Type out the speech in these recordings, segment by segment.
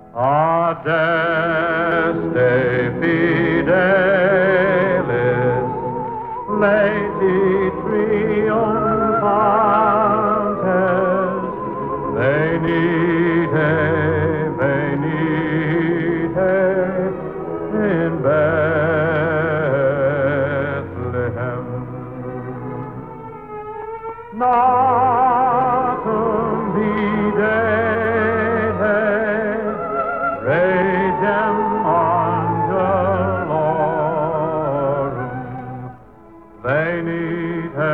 Adeste fidelis, Lady triumphantes, venite, venite in Bethlehem. Natum videte, regem angelorum, venite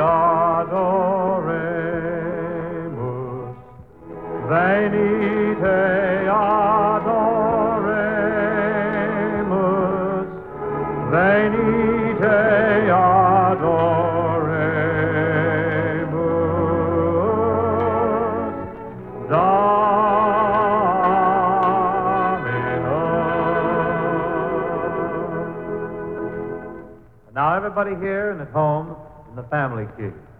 adoremus, venite adoremus, venite adoremus, Dominum. Now everybody here and at home in the family key.